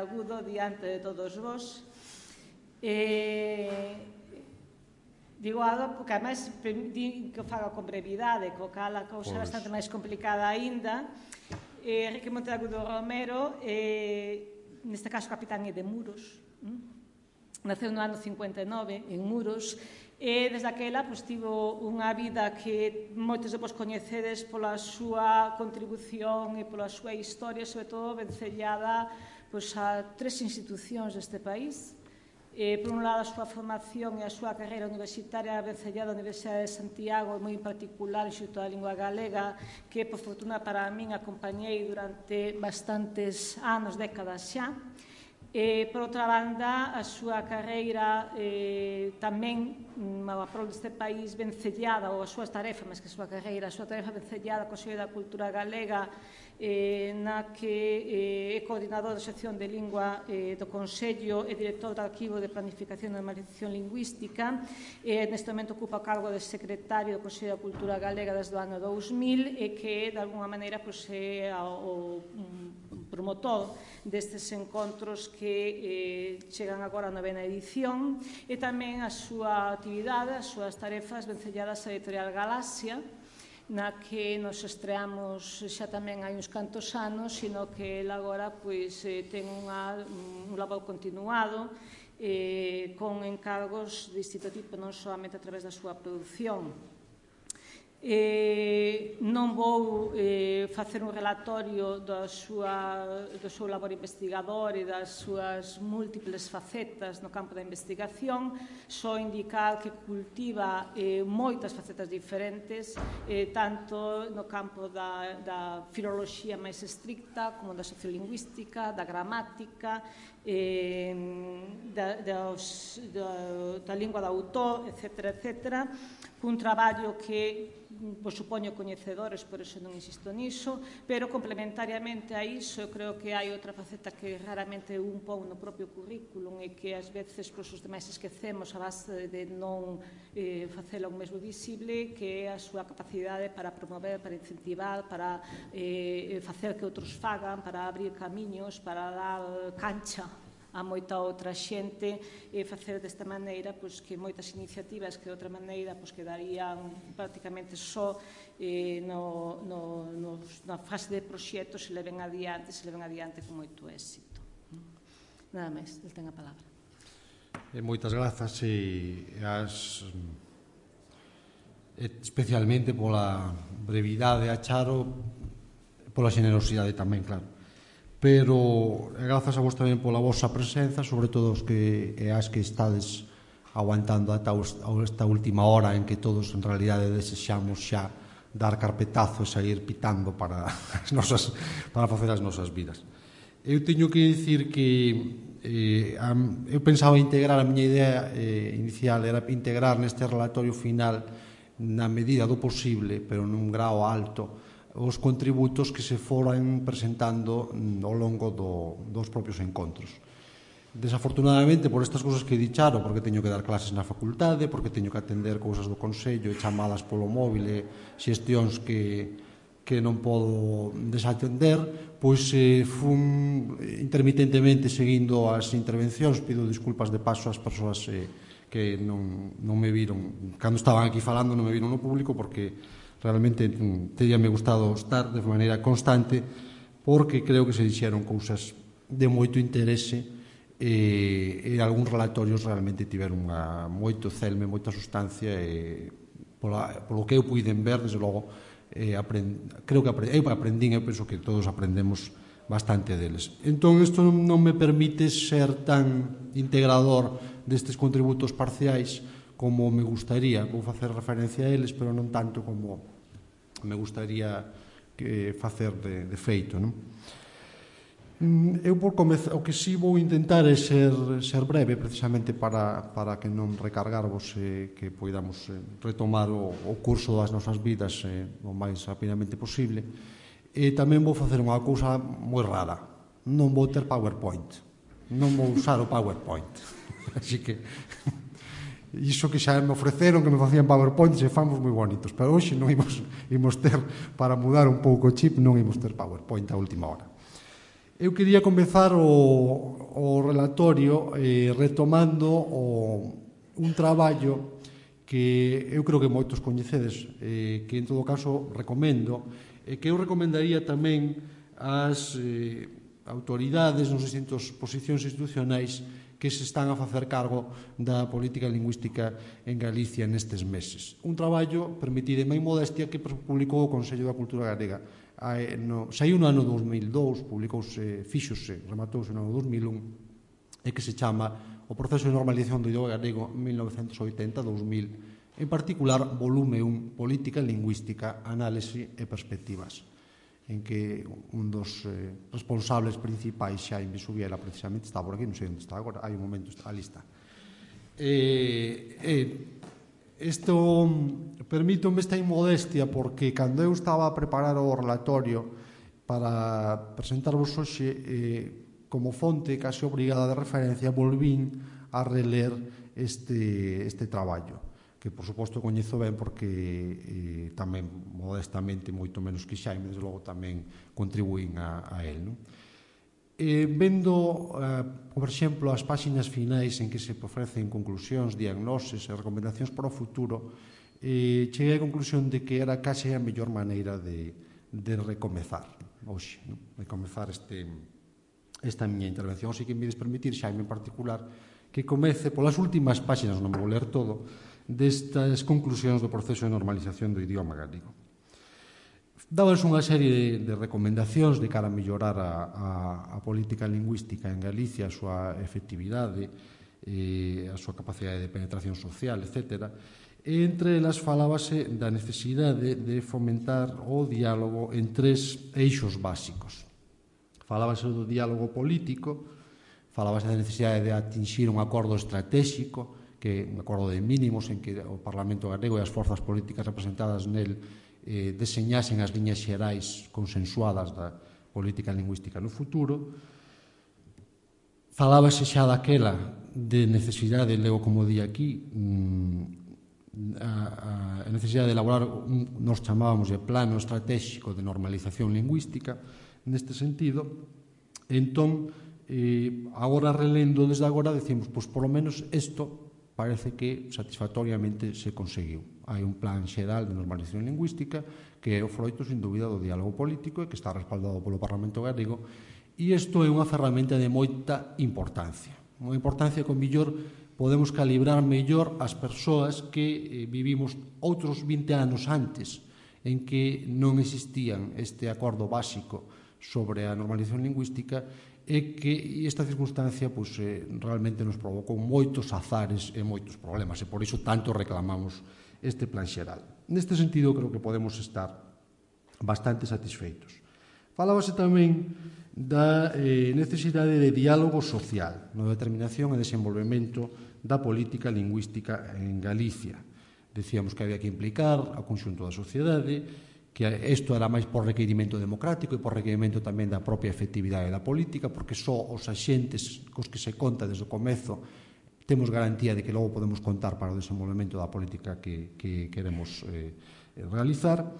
agudo diante de todos vos. Digo algo porque, ademais, di que o faga con brevidade, co cal a cousa é bastante máis complicada aínda. Enrique Monteagudo Romero, neste caso capitán de Muros, naceu no ano 59 en Muros, e desde aquela tivo unha vida que moitos de vos coñecedes pola súa contribución e pola súa historia, sobre todo vencellada a tres institucións deste país. Por un lado, a súa formación e a súa carreira universitaria vencellada á Universidade de Santiago, moi en particular o Instituto da Lingua Galega, que, por fortuna para min, acompañei durante bastantes anos, décadas xa. Por outra banda, a súa carreira tamén a prol deste país vencellada, ou as súas tarefas, máis que a súa carreira, a súa tarefa vencellada co Consello da Cultura Galega, na que é coordinador da sección de lingua do Consello e director do Arquivo de Planificación e Normalización Lingüística. Neste momento ocupa o cargo de secretario do Consello da Cultura Galega desde o ano 2000 e que, de alguna maneira, é o promotor destes encontros que chegan agora a 9ª edición, e tamén a súa actividade, as súas tarefas vencelladas á editorial Galaxia, na que nos estreamos xa tamén hai uns cantos anos, sino que ele agora ten un labor continuado con encargos de distinto tipo, non solamente a través da súa produción. Non vou facer un relatorio do seu labor investigador e das súas múltiples facetas no campo da investigación, só indicar que cultiva moitas facetas diferentes, tanto no campo da filoloxía máis estricta, como da sociolingüística, da gramática, da lingua do autor, etc., un traballo que vos supoño coñecedores, por eso non insisto niso, pero complementariamente a iso, eu creo que hai outra faceta que raramente un pon no propio currículum e que ás veces os demais esquecemos a base de non facelo mesmo visible, que é a súa capacidade para promover, para incentivar, para facer que outros fagan, para abrir camiños, para dar cancha a moita outra xente e facer desta maneira que moitas iniciativas que de outra maneira quedarían prácticamente só na fase de proxectos se leven adiante con moito éxito. Nada máis, ele ten a palabra. Moitas grazas especialmente pola brevidade a Charo, pola xenerosidade tamén, claro. Pero grazas a vos tamén pola vosa presenza, sobre todo as que estades aguantando ata esta última hora en que todos en realidade desexamos xa dar carpetazo e sair pitando para facer as nosas vidas. Eu teño que dicir que eu pensaba integrar, a miña idea inicial era integrar neste relatorio final, na medida do posible, pero nun grao alto, os contributos que se foran presentando ao longo dos propios encontros. Desafortunadamente, por estas cousas que dicharo, porque teño que dar clases na facultade, porque teño que atender cousas do Consello e chamadas polo móvil e xestións que non podo desatender, pois fun intermitentemente seguindo as intervencións. Pido desculpas de paso ás persoas que non me viron, cando estaban aquí falando non me viron no público, porque realmente teríame gustado estar de maneira constante, porque creo que se dixeron cousas de moito interese e algúns relatorios realmente tiveron moito celme, moita sustancia, e polo que eu puiden ver, desde logo, creo que eu aprendín, eu penso que todos aprendemos bastante deles. Entón, isto non me permite ser tan integrador destes contributos parciais como me gustaría. Vou facer referencia a eles, pero non tanto como me gustaría facer de feito. Eu, por comezar, o que si vou intentar é ser breve, precisamente para que non recargarvos e que poidamos retomar o curso das nosas vidas o máis rapidamente posible. E tamén vou facer unha cousa moi rara: non vou ter PowerPoint, non vou usar o PowerPoint. Así que iso que xa me ofreceron, que me facían PowerPoint, e famos moi bonitos, pero hoxe non imos ter, para mudar un pouco o chip, non imos ter PowerPoint a última hora. Eu quería comezar o relatorio retomando un traballo que eu creo que moitos coñecedes, que en todo caso recomendo, e que eu recomendaría tamén ás autoridades nos distintos posicións institucionais que se están a facer cargo da política lingüística en Galicia nestes meses. Un traballo, permitideme a modestia, que publicou o Consello da Cultura Galega. Saiu no ano 2002, publicouse, fíxose, rematouse no ano 2001, e que se chama O proceso de normalización do idioma galego 1980-2000, en particular, volume 1, Política lingüística, análise e perspectivas, en que un dos responsables principais, Xaime Subiela, precisamente, está por aquí, non sei onde está agora, hai un momento, ali está. Isto permítome esta inmodestia porque cando eu estaba a preparar o relatorio para presentarvos hoxe, como fonte case obrigada de referencia, volvín a reler este traballo, que por suposto coñezo ben porque tamén modestamente moito menos que Xaime, desde logo tamén contribuín a él, non? Vendo, por exemplo, as páxinas finais en que se ofrecen conclusións, diagnoses e recomendacións para o futuro, cheguei á conclusión de que era case a mellor maneira de recomezar hoxe, de comezar esta miña intervención. Así que me ides permitir, Xaime en particular, que comece polas últimas páxinas, non me vou ler todo, destas conclusións do proceso de normalización do idioma galego. Dábanse unha serie de recomendacións de cara a mellorar a política lingüística en Galicia, a súa efectividade, a súa capacidade de penetración social, etc. E entre elas falábase da necesidade de fomentar o diálogo en tres eixos básicos. Falábase do diálogo político, falábase da necesidade de atinxir un acordo estratégico, que un acordo de mínimos en que o Parlamento galego e as forzas políticas representadas nel deseñasen as liñas xerais consensuadas da política lingüística no futuro. Falábase xa daquela de necesidade, leo como di aquí, a necesidade de elaborar nos chamábamos de plano estratégico de normalización lingüística. Neste sentido, entón, agora relendo desde agora, decimos, pois polo menos isto parece que satisfactoriamente se conseguiu. Hai un plan xeral de normalización lingüística que é o froito, sin dúbida, do diálogo político e que está respaldado polo Parlamento galego, e isto é unha ferramenta de moita importancia. Unha importancia que, o mellor, podemos calibrar mellor as persoas que vivimos outros 20 anos antes, en que non existían este acordo básico sobre a normalización lingüística, e que esta circunstancia realmente nos provocou moitos azares e moitos problemas, e por iso tanto reclamamos este plan xeral. Neste sentido, creo que podemos estar bastante satisfeitos. Falábase tamén da necesidade de diálogo social na determinación e desenvolvemento da política lingüística en Galicia. Decíamos que había que implicar ao conxunto da sociedade, que isto era máis por requirimento democrático e por requirimento tamén da propia efectividade da política, porque só os axentes cos que se conta desde o comezo temos garantía de que logo podemos contar para o desenvolvemento da política que queremos realizar.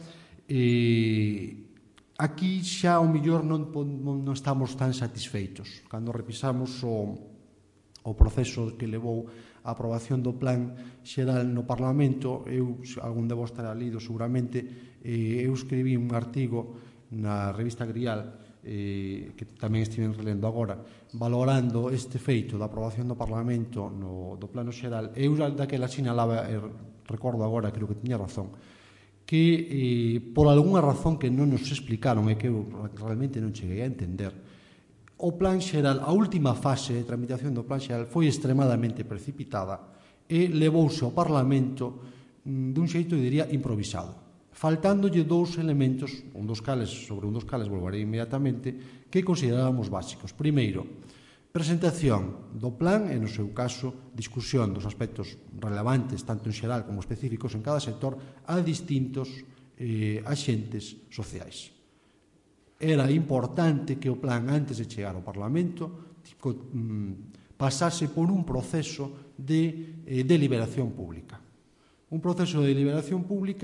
Aquí xa ao mellor non estamos tan satisfeitos. Cando repisamos o proceso que levou a aprobación do plan xeral no Parlamento, algún de vos terá lido seguramente, eu escribí un artigo na revista Grial, que tamén estiven relendo agora, valorando este feito da aprobación do Parlamento do plano xeral. Eu daquela sinalaba, recordo agora, creo que tiña razón, que por algunha razón que non nos explicaron e que eu realmente non cheguei a entender, o plan xeral, a última fase de tramitación do plan xeral foi extremadamente precipitada e levouse ao Parlamento dun xeito, diría, improvisado, faltándolle dous elementos, sobre un dos cales volverei inmediatamente, que considerábamos básicos. Primeiro, presentación do plan e, no seu caso, discusión dos aspectos relevantes, tanto en xeral como específicos en cada sector, a distintos axentes sociais. Era importante que o plan, antes de chegar ao Parlamento, pasase por un proceso de deliberación pública. Un proceso de deliberación pública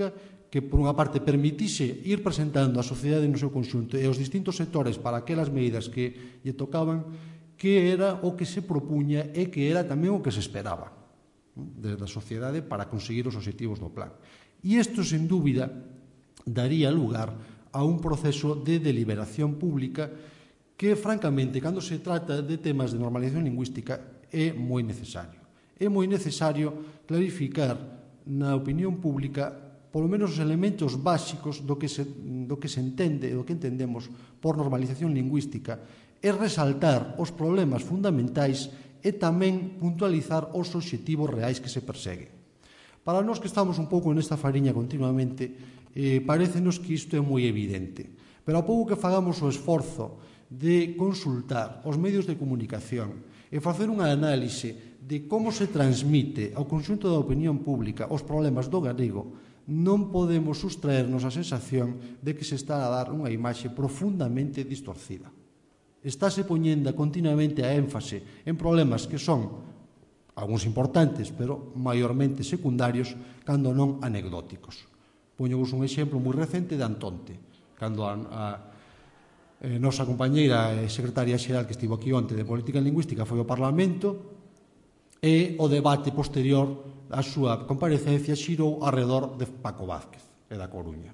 que por unha parte permitise ir presentando a sociedade no seu conxunto e os distintos sectores para aquelas medidas que lle tocaban, que era o que se propuña e que era tamén o que se esperaba desde a sociedade para conseguir os obxectivos do plan. E isto, sen dúbida, daría lugar a un proceso de deliberación pública que, francamente, cando se trata de temas de normalización lingüística, é moi necesario. É moi necesario clarificar na opinión pública polo menos os elementos básicos do que se entende, do que entendemos por normalización lingüística, é resaltar os problemas fundamentais e tamén puntualizar os obxectivos reais que se perseguen. Para nós que estamos un pouco nesta fariña continuamente, parécenos que isto é moi evidente, pero a pouco que fagamos o esforzo de consultar os medios de comunicación e facer unha análise de como se transmite ao conxunto da opinión pública os problemas do galego, non podemos sustraernos a sensación de que se está a dar unha imaxe profundamente distorcida. Estáse poñendo continuamente a énfase en problemas que son algúns importantes, pero maiormente secundarios, cando non anecdóticos. Poñovos un exemplo moi recente de Antonte, cando a nosa compañeira e secretaria xeral que estivo aquí onte de Política Lingüística foi ao Parlamento e o debate posterior a súa comparecencia xirou arredor de Paco Vázquez e da Coruña.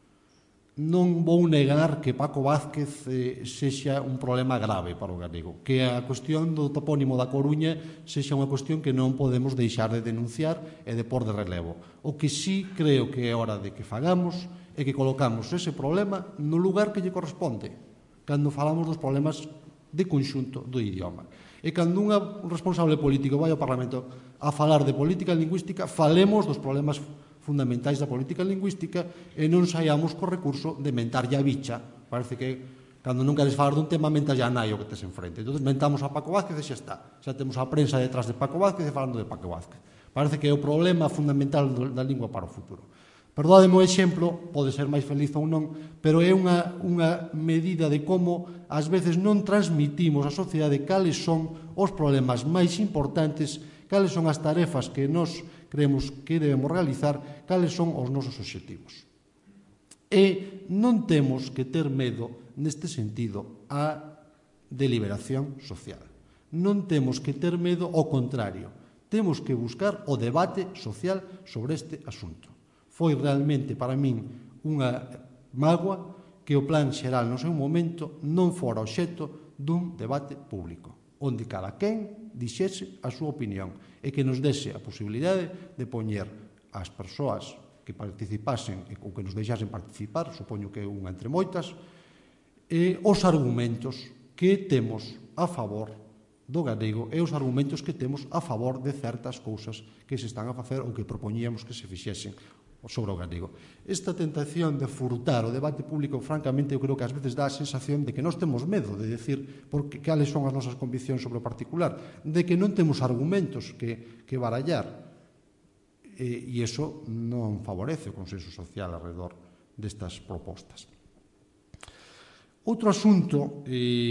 Non vou negar que Paco Vázquez sexa un problema grave para o galego, que a cuestión do topónimo da Coruña sexa unha cuestión que non podemos deixar de denunciar e de pôr de relevo. O que sí creo que é hora de que fagamos é que colocamos ese problema no lugar que lle corresponde, cando falamos dos problemas de conxunto do idioma. E cando un responsable político vai ao Parlamento a falar de política lingüística, falemos dos problemas fundamentais da política lingüística e non saiamos co recurso de mentarlle a bicha. Parece que cando non queres falar dun tema, mentarlle a nai o que tes enfrente. Entón, mentamos a Paco Vázquez e xa está. Xa temos a prensa detrás de Paco Vázquez e falando de Paco Vázquez. Parece que é o problema fundamental da lingua para o futuro. Perdódeme o exemplo, pode ser máis feliz ou non, pero é unha medida de como ás veces non transmitimos á sociedade cales son os problemas máis importantes, cales son as tarefas que nós creemos que debemos realizar, cales son os nosos obxectivos. E non temos que ter medo, neste sentido, á deliberación social. Non temos que ter medo, ao contrario, temos que buscar o debate social sobre este asunto. Foi realmente para min unha mágoa que o plan xeral no seu momento non fora obxecto dun debate público, onde cada quen dixese a súa opinión e que nos dese a posibilidade de poñer as persoas que participasen ou que nos deixasen participar, supoño que unha entre moitas, os argumentos que temos a favor do galego e os argumentos que temos a favor de certas cousas que se están a facer ou que propoñíamos que se fixesen sobre o galego. Esta tentación de furtar o debate público, francamente, eu creo que ás veces dá a sensación de que nós temos medo de decir cales son as nosas conviccións sobre o particular, de que non temos argumentos que barallar, e iso non favorece o consenso social alrededor destas propostas. Outro asunto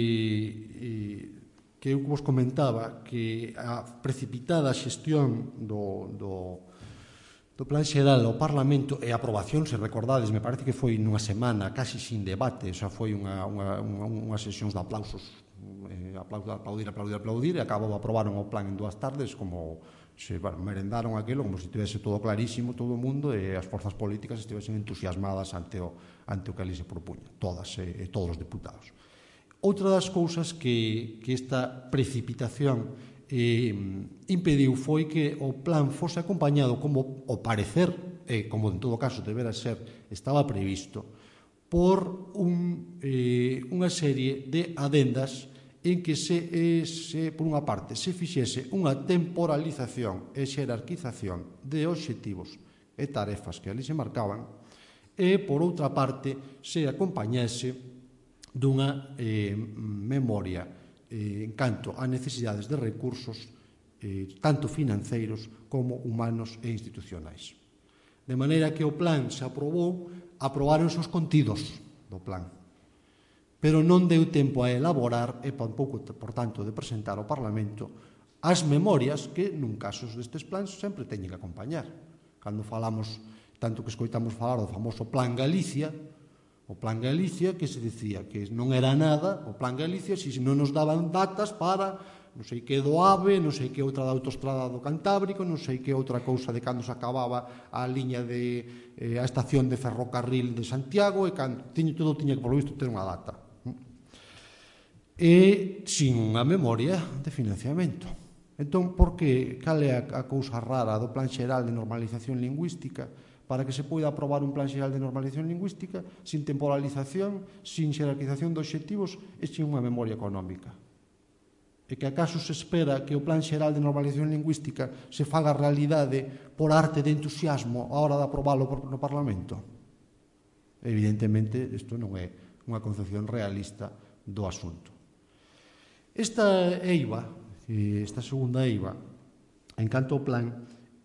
que eu vos comentaba, que a precipitada xestión do Plan Xeral ao Parlamento e a aprobación, se recordades, me parece que foi nunha semana casi sin debate, xa foi unha sesión de aplausos, aplaudir, e aprobaron o plan en 2 tardes, como se merendaron aquilo, como se tivese todo clarísimo, todo o mundo, e as forzas políticas estivesen entusiasmadas ante o que ali se propuña, todas e todos os deputados. Outra das cousas que esta precipitación impediu foi que o plan fose acompañado, como o parecer, e como en todo caso debera ser, estaba previsto, por unha serie de adendas en que por unha parte, se fixese unha temporalización e xerarquización de obxectivos e tarefas que ali se marcaban, e, por outra parte, se acompañase dunha memoria en canto a necesidades de recursos tanto financeiros como humanos e institucionais. De maneira que o plan se aprobaronse os contidos do plan, pero non deu tempo a elaborar e tampouco, por tanto, de presentar ao Parlamento as memorias que, nun caso destes plans, sempre teñen que acompañar. Cando falamos tanto que escoitamos falar do famoso Plan Galicia, o Plan Galicia que se dicía que non era nada o Plan Galicia se non nos daban datas para non sei que do AVE, non sei que outra da autostrada do Cantábrico, non sei que outra cousa de cando se acababa a liña de a estación de ferrocarril de Santiago, e cando todo tiña que, polo visto, ter unha data. E sin unha memoria de financiamento. Entón, cal é a cousa rara do Plan Xeral de Normalización Lingüística para que se poida aprobar un Plan Xeral de Normalización Lingüística sin temporalización, sin xerarquización de obxectivos e sin unha memoria económica? E que acaso se espera que o Plan Xeral de Normalización Lingüística se faga realidade por arte de entusiasmo a hora de aprobalo no Parlamento? Evidentemente, isto non é unha concepción realista do asunto. Esta eiva, esta segunda eiva, en canto ao plan,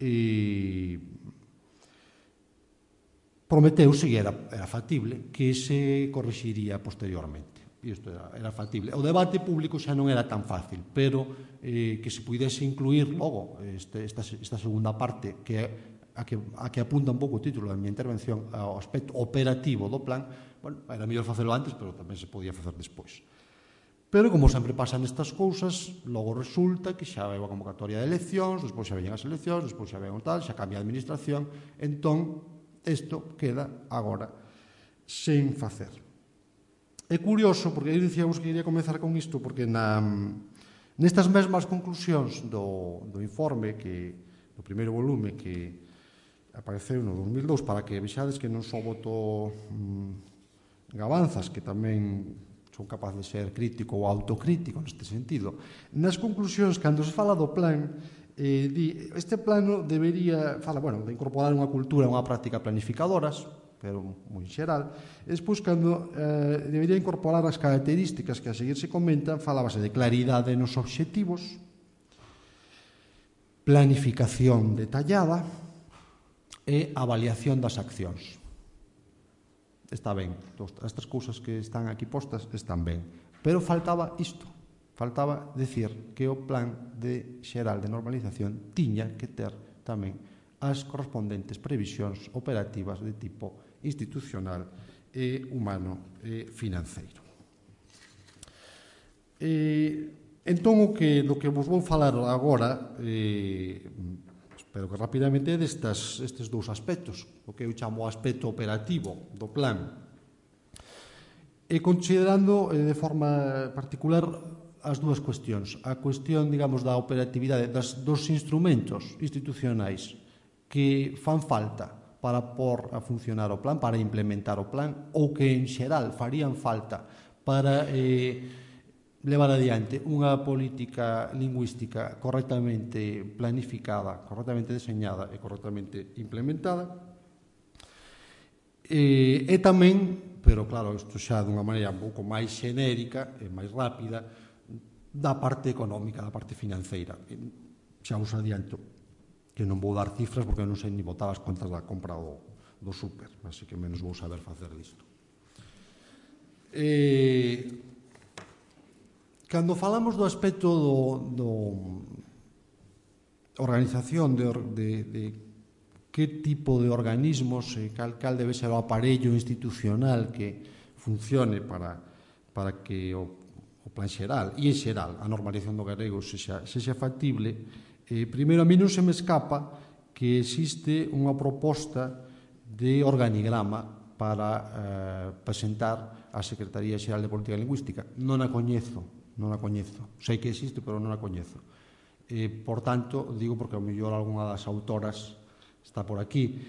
prometeuse, e era factible, que se corrixiría posteriormente. E isto era factible. O debate público xa non era tan fácil, pero que se pudese incluir logo esta segunda parte, a que apunta un pouco o título da miña intervención, ao aspecto operativo do plan, bueno, era mellor facelo antes, pero tamén se podía facer despois. Pero, como sempre pasan estas cousas, logo resulta que xa vai a convocatoria de eleccións, despois xa veñen as eleccións, despois xa ven o tal, xa cambia a administración, entón, isto queda agora sen facer. É curioso, porque eu dicíamos que iría comezar con isto, porque nestas mesmas conclusións do informe, do primeiro volume que apareceu no 2002, para que vexades que non só voto gabanzas, que tamén son capaz de ser crítico ou autocrítico neste sentido. Nas conclusións, cando se fala do plan, este plano debería, de incorporar unha cultura e unha práctica planificadoras, pero moi xeral, e despois, cando debería incorporar as características que a seguir se comentan, falábase de claridade nos obxectivos, planificación detallada e avaliación das accións. Está ben, estas cousas que están aquí postas están ben, pero faltaba isto, faltaba decir que o plan xeral de normalización tiña que ter tamén as correspondentes previsións operativas de tipo institucional e humano e financeiro. Entón, do que vos vou falar agora, espero que rapidamente, é destes dous aspectos, o que eu chamo o aspecto operativo do plan, e considerando de forma particular as dúas cuestións. A cuestión, digamos, da operatividade dos instrumentos institucionais que fan falta para pôr a funcionar o plan, para implementar o plan, ou que en xeral farían falta para levar adiante unha política lingüística correctamente planificada, correctamente deseñada e correctamente implementada. E tamén, pero claro, isto xa dunha maneira un pouco máis xenérica e máis rápida, da parte económica, da parte financeira. Xa vos adianto que non vou dar cifras porque non sei ni botar as contas da compra do súper, así que menos vou saber facer disto. Cando falamos do aspecto do organización de que tipo de organismos e cal debe ser o aparello institucional que funcione para que o plan xeral e en xeral a normalización do galego sexa factible, primeiro a mí non se me escapa que existe unha proposta de organigrama para presentar á Secretaría Xeral de Política Lingüística. Non a coñezo. Sei que existe, pero non a coñezo. Por tanto, digo porque ao mellor algunha das autoras está por aquí.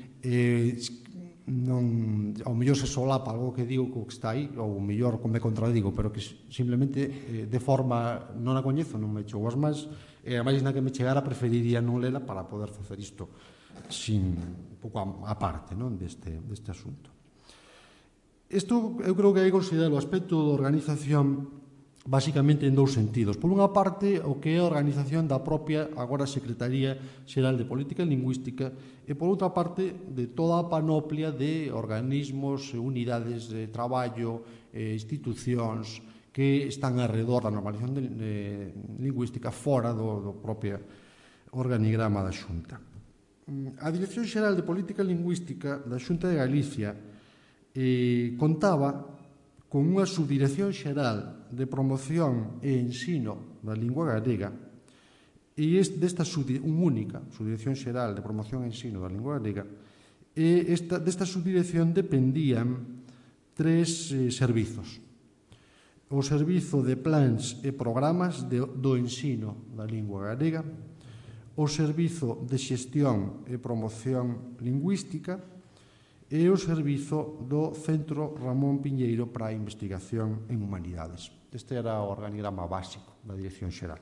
Ao mellor se solapa algo que digo que está aí, ou ao mellor me contradigo, pero que simplemente de forma non a coñezo, non me chegou as mans, e a máis na que me chegara preferiría non lela para poder facer isto un pouco a parte deste asunto. Isto eu creo que hai que considerar o aspecto da organización basicamente en dous sentidos. Por unha parte, o que é a organización da propia agora Secretaría Xeral de Política Lingüística e, por outra parte, de toda a panoplia de organismos, unidades de traballo, institucións que están alrededor da normalización lingüística fora do propio organigrama da Xunta. A Dirección Xeral de Política Lingüística da Xunta de Galicia contaba con unha subdirección xeral de promoción e ensino da lingua galega e desta única subdirección xeral de promoción e ensino da lingua galega e desta subdirección dependían tres servizos: o servizo de plans e programas do ensino da lingua galega, o servizo de xestión e promoción lingüística e o servizo do Centro Ramón Piñeiro para a Investigación en Humanidades. Este era o organigrama básico da Dirección Xeral.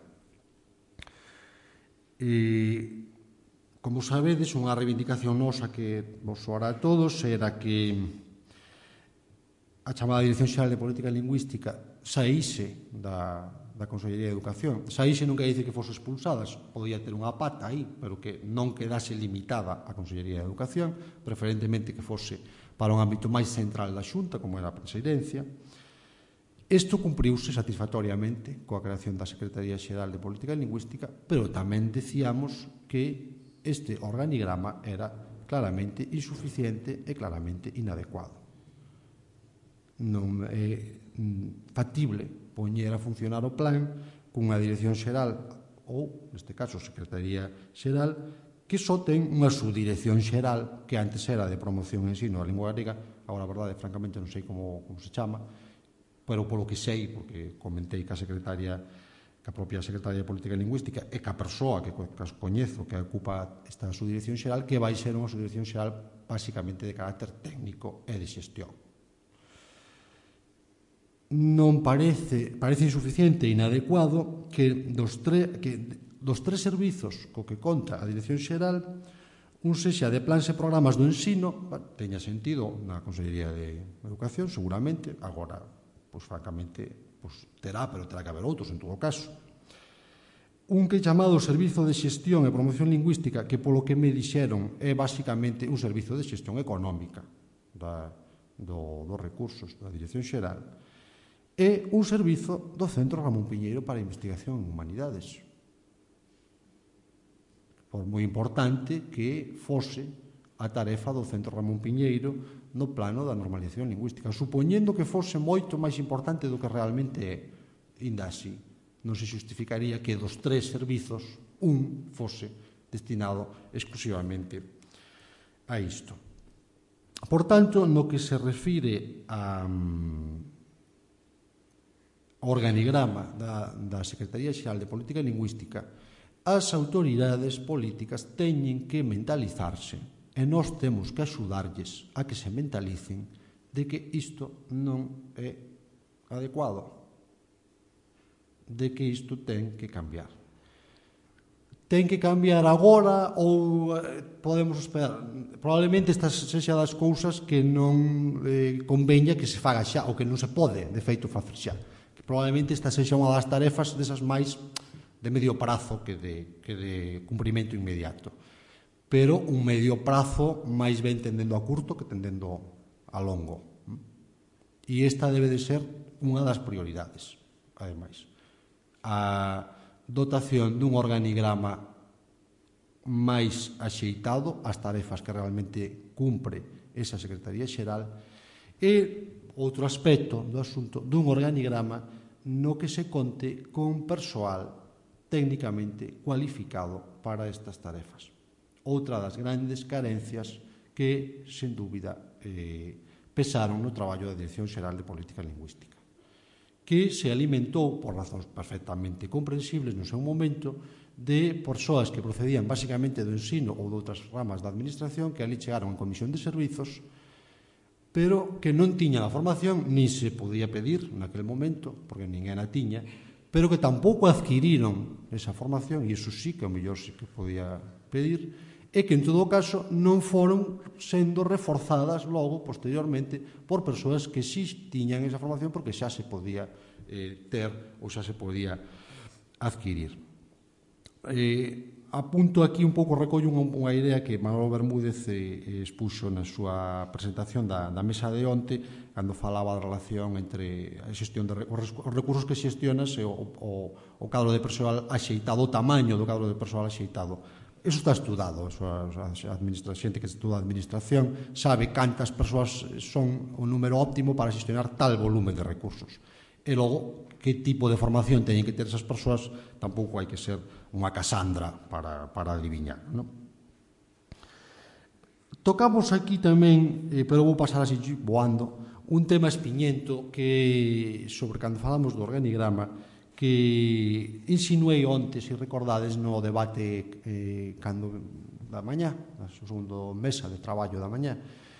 E, como sabedes, unha reivindicación nosa que vos soará a todos era que a chamada Dirección Xeral de Política Lingüística saíse da Consellería de Educación. Saíse non quer dicir que fose expulsadas, podía ter unha pata aí, pero que non quedase limitada a Consellería de Educación, preferentemente que fose para un ámbito máis central da Xunta, como era a Presidencia. Isto cumpriuse satisfactoriamente coa creación da Secretaría Xeral de Política Lingüística, pero tamén decíamos que este organigrama era claramente insuficiente e claramente inadecuado. Non é factible poñer a funcionar o plan cunha dirección xeral ou, neste caso, Secretaría Xeral, que só ten unha subdirección xeral que antes era de promoción e ensino da lingua galega, agora, a verdade, francamente, non sei como se chama, pero polo que sei, porque comentei que a propia Secretaría de Política Lingüística e que a persoa que coñezo que ocupa esta subdirección xeral, que vai ser unha subdirección xeral basicamente de carácter técnico e de xestión. Non parece insuficiente e inadecuado que dos tres servizos co que conta a Dirección Xeral, un sexa de plans e programas do ensino, teña sentido na Consellería de Educación, seguramente, agora, francamente, terá, pero terá que haber outros en todo caso. Un que é chamado Servizo de Xestión e Promoción Lingüística, que polo que me dixeron é basicamente un servizo de xestión económica dos recursos da Dirección Xeral, e un servizo do Centro Ramón Piñeiro para a Investigación en Humanidades. Por moi importante que fose a tarefa do Centro Ramón Piñeiro no plano da normalización lingüística, supoñendo que fose moito máis importante do que realmente é. Inda así, non se justificaría que dos tres servizos un fose destinado exclusivamente a isto. Por tanto, no que se refire ao organigrama da Secretaría Xeral de Política Lingüística, as autoridades políticas teñen que mentalizarse e nós temos que axudarlles a que se mentalicen de que isto non é adecuado, de que isto ten que cambiar. Ten que cambiar agora ou podemos esperar? Probablemente estas sexa das cousas que non conveña que se faga xa ou que non se pode, de feito, facer xa. Probablemente esta sexa unha das tarefas desas máis de medio prazo que de cumprimento inmediato. Pero un medio prazo máis ben tendendo a curto que tendendo a longo. E esta debe de ser unha das prioridades, ademais. A dotación dun organigrama máis axeitado ás tarefas que realmente cumpre esa Secretaría Xeral e outro aspecto do asunto dun organigrama no que se conte con persoal técnicamente cualificado para estas tarefas. Outra das grandes carencias que, sen dúbida, pesaron no traballo da Dirección Xeral de Política Lingüística, que se alimentou, por razóns perfectamente comprensibles no seu momento, de persoas que procedían basicamente do ensino ou de outras ramas da administración que ali chegaron en comisión de servizos, pero que non tiñan a formación, nin se podía pedir naquele momento, porque ninguén a tiña, pero que tampouco adquiriron esa formación, e iso sí que o mellor sí que podía pedir, e que, en todo caso, non foron sendo reforzadas logo, posteriormente, por persoas que sí tiñan esa formación porque xa se podía ter ou xa se podía adquirir. Apunto aquí un pouco, recollo unha idea que Manolo Bermúdez expuxo na súa presentación da mesa de onte, cando falaba da relación entre a xestión os recursos que xestionas e o cadro de persoal axeitado, o tamaño do cadro de persoal axeitado. Eso está estudado, a xente que estuda a administración sabe cantas persoas son o número óptimo para xestionar tal volumen de recursos. E logo, que tipo de formación teñen que ter esas persoas, tampouco hai que ser unha Casandra para adiviñar, non? Tocamos aquí tamén, pero vou pasar así voando, un tema espiñento que, sobre cando falamos do organigrama, que insinuei onte, se recordades, no debate cando da mañá, na segunda mesa de traballo da mañá,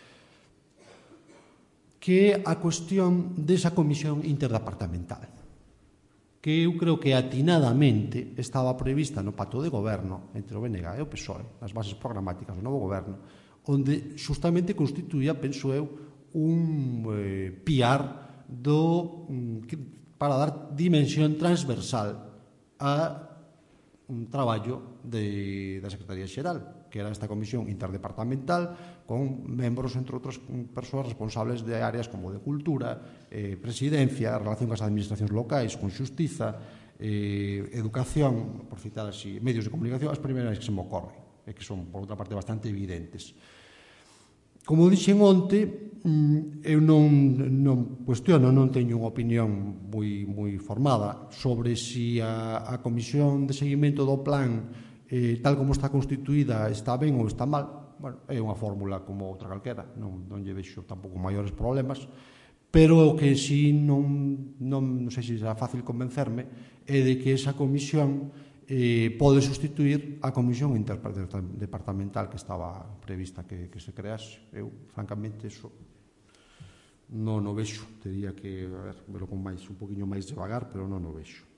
que é a cuestión desa comisión interdepartamental, que eu creo que atinadamente estaba prevista no pacto de goberno entre o BNG e o PSOE, nas bases programáticas do novo goberno, onde justamente constituía, penso eu, un piar para dar dimensión transversal a un traballo da Secretaría Xeral, que era esta comisión interdepartamental con membros, entre outras persoas responsables de áreas como de cultura, presidencia, relación cas administracións locais, con xustiza, educación, por citar así, medios de comunicación, as primeiras que se me ocorren, e que son, por outra parte, bastante evidentes. Como dixen onte, eu non cuestiono, non teño unha opinión moi formada sobre se a comisión de seguimento do plan, tal como está constituída, está ben ou está mal. Bueno, é unha fórmula como outra calquera, non lle vexo tampouco maiores problemas, pero o que si non sei se será fácil convencerme é de que esa comisión pode sustituir a comisión interdepartamental que estaba prevista que se crease. Eu, francamente, eso non o vexo. Tería que verlo con un poquinho máis devagar, pero non o vexo.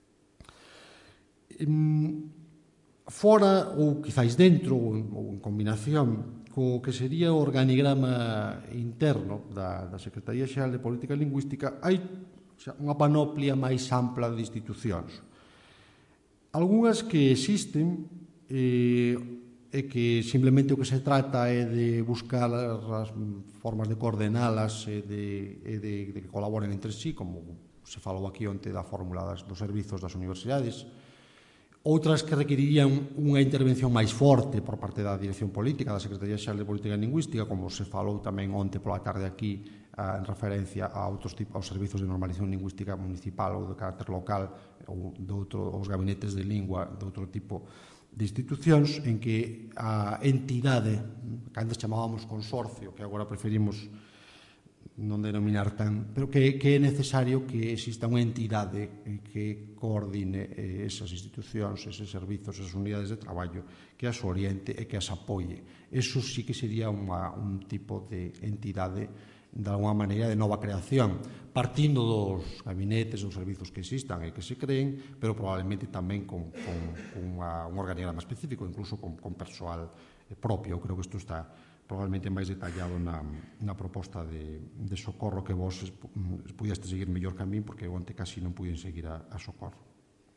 Fora, ou quizáis dentro, ou en combinación co que sería o organigrama interno da Secretaría Xeral de Política Lingüística, hai unha panoplia máis ampla de institucións. Algúnas que existen e que simplemente o que se trata é de buscar as formas de coordenalas e de que colaboren entre sí, como se falou aquí onte da fórmula dos servizos das universidades. Outras que requerirían unha intervención máis forte por parte da dirección política da Secretaría Xeral de Política Lingüística, como se falou tamén onte pola tarde aquí en referencia a outros tipos, aos servizos de normalización lingüística municipal ou de carácter local ou os gabinetes de lingua de outro tipo de institucións en que a entidade, que antes chamábamos consorcio, que agora preferimos non denominar tan, pero que é necesario que exista unha entidade que coordine esas institucións, eses servizos, esas unidades de traballo, que as oriente e que as apoie. Eso sí que sería un tipo de entidade de alguma maneira de nova creación, partindo dos gabinetes, dos servizos que existan e que se creen, pero probablemente tamén con un organigrama específico, incluso con persoal propio. Eu creo que isto está probablemente máis detallado na proposta de Socorro, que vos pudieste seguir mellor que a min, porque onte casi non puiden seguir a Socorro.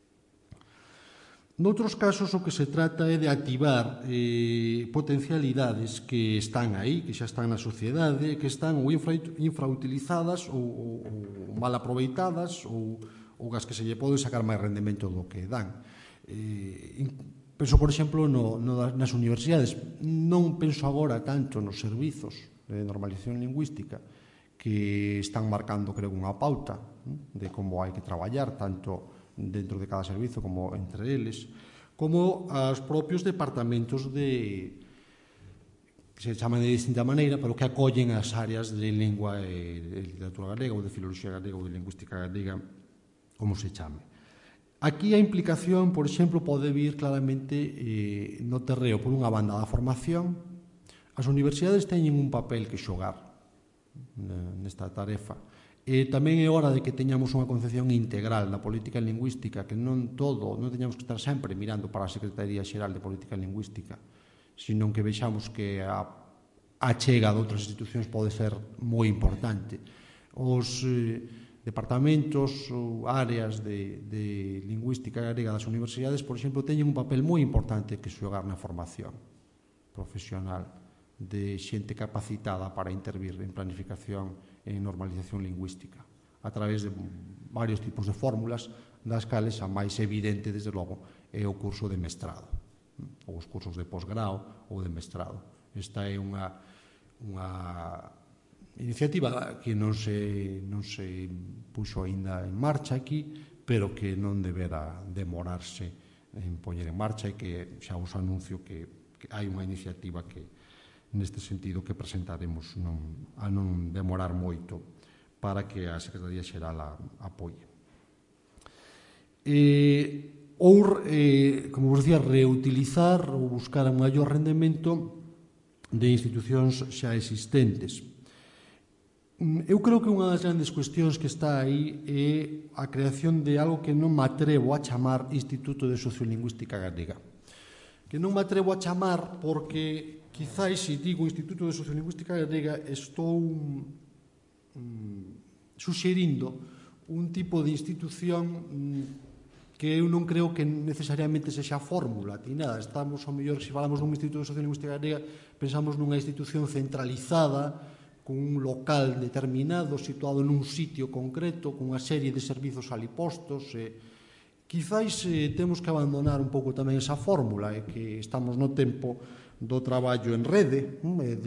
Noutros casos, o que se trata é de activar potencialidades que están aí, que xa están na sociedade, que están ou infrautilizadas ou mal aproveitadas ou as que se lle pode sacar máis rendemento do que dan. Penso, por exemplo, nas universidades. Non penso agora tanto nos servizos de normalización lingüística que están marcando, creo, unha pauta de como hai que traballar, tanto dentro de cada servizo como entre eles, como os propios departamentos que se chaman de distinta maneira, pero que acollen as áreas de lingua e literatura galega ou de filoloxía galega ou de lingüística galega, como se chame. Aquí a implicación, por exemplo, pode vir claramente no terreo, por unha banda da formación. As universidades teñen un papel que xogar nesta tarefa. E tamén é hora de que teñamos unha concepción integral da política lingüística, que non teñamos que estar sempre mirando para a Secretaría Xeral de Política Lingüística, sino que vexamos que a achega de outras institucións pode ser moi importante. Os departamentos ou áreas de lingüística galega das universidades, por exemplo, teñen un papel moi importante que xogar na formación profesional de xente capacitada para intervir en planificación en normalización lingüística a través de varios tipos de fórmulas, das cales a máis evidente, desde logo, é o curso de mestrado. ou os cursos de posgrao ou de mestrado. Esta é unha iniciativa que non se puxo aínda en marcha aquí, pero que non debera demorarse en poñer en marcha, e que xa vos anuncio que hai unha iniciativa que neste sentido que presentaremos a non demorar moito para que a Secretaría Xeral a apoie. Ou, como vos dicía, reutilizar ou buscar un maior rendemento de institucións xa existentes. Eu creo que unha das grandes cuestións que está aí é a creación de algo que non me atrevo a chamar Instituto de Sociolingüística Galega. Que non me atrevo a chamar porque quizáis, se digo Instituto de Sociolingüística Galega, estou suxerindo un tipo de institución que eu non creo que necesariamente sexa fórmula ni nada. Estamos, ao mellor, se falamos dun Instituto de Sociolingüística Galega, pensamos nunha institución centralizada, con un local determinado, situado nun sitio concreto, con unha serie de servizos ali postos. Quizáis temos que abandonar un pouco tamén esa fórmula, que estamos no tempo do traballo en rede,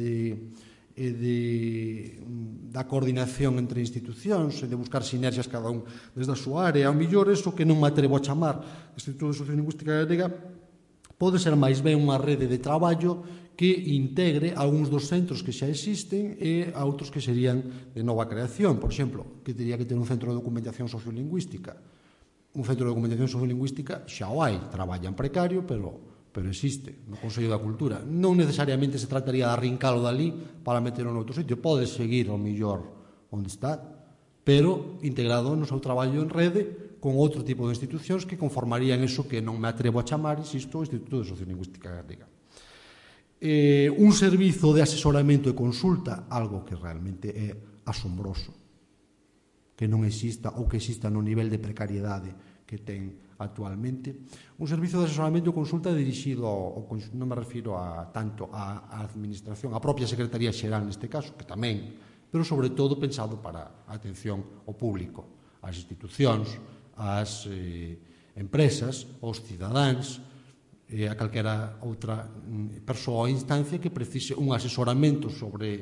da coordinación entre institucións, e de buscar sinerxias cada un desde a súa área. Ao mellor, eso que non me atrevo a chamar Instituto de Sociolingüística Galega pode ser máis ben unha rede de traballo que integre algúns dos centros que xa existen e a outros que serían de nova creación. Por exemplo, que teria que ter un centro de documentación sociolingüística. Un centro de documentación sociolingüística xa o hai, traballa en precario, pero existe no Consello da Cultura. Non necesariamente se trataría de arrincalo dali para meterlo en outro sitio. Pode seguir ao mellor onde está, pero integrado no seu traballo en rede con outro tipo de institucións que conformarían eso que non me atrevo a chamar, insisto, Instituto de Sociolingüística Galega. Un servizo de asesoramento e consulta, algo que realmente é asombroso, que non exista ou que exista no nivel de precariedade que ten actualmente. Un servizo de asesoramento e consulta dirixido non me refiro tanto á administración, á propia Secretaría Xeral neste caso, que tamén, pero sobre todo pensado para a atención ao público, ás institucións, ás empresas, aos cidadáns, a calquera outra persoa ou instancia que precise un asesoramento sobre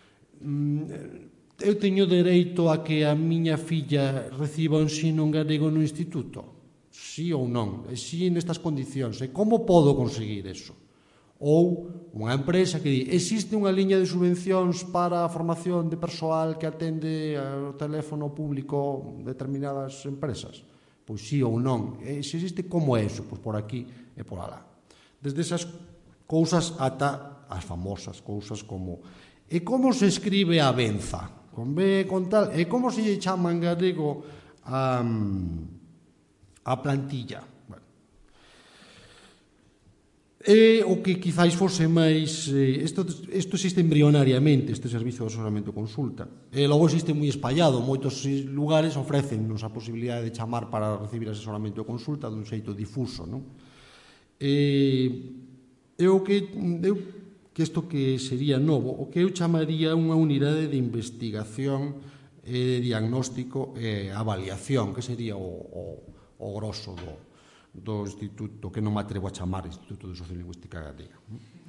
eu teño dereito a que a miña filla reciba un ensino en galego no instituto? Sí ou non? E si nestas condicións? E como podo conseguir eso? Ou unha empresa que di, existe unha liña de subvencións para a formación de persoal que atende ao teléfono público determinadas empresas? Pois sí ou non. E se existe, como é eso? Pois por aquí e por alá. Desde esas cousas ata as famosas cousas como e como se escribe a benza? Con B, con tal, e como se lle chama en galego a plantilla? Bueno. E o que quizáis fose máis isto existe embrionariamente, este servizo de asesoramento e consulta, e logo existe moi espallado. Moitos lugares ofrecennos a posibilidade de chamar para recibir asesoramento e consulta dun xeito difuso, non? Que isto que sería novo, o que eu chamaría unha unidade de investigación e diagnóstico e avaliación, que sería o grosso do instituto, que non me atrevo a chamar Instituto de Sociolingüística Galega.